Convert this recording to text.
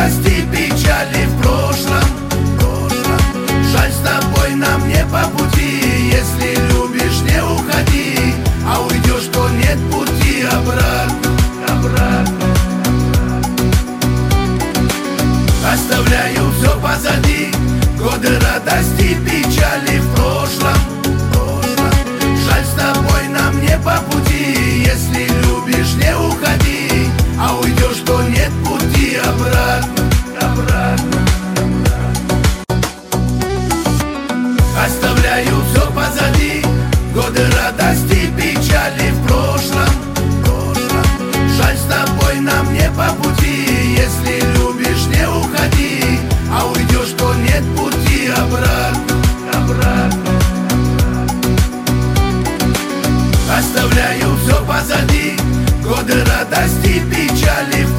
радости, печали в прошлом. Жаль, с тобой нам не по пути. Если любишь, не уходи, а уйдешь, то нет пути обратно. Оставляю все позади, годы радости, печали в прошлом. Жаль, с тобой нам не по пути. Если любишь, не уходи, а уйдешь, то нет пути обратно. Оставляю все позади, годы радости, печали в прошлом. Жаль, с тобой нам не по пути. Если любишь, не уходи, а уйдешь, то нет пути обратно. Оставляю все позади, годы радости, печали в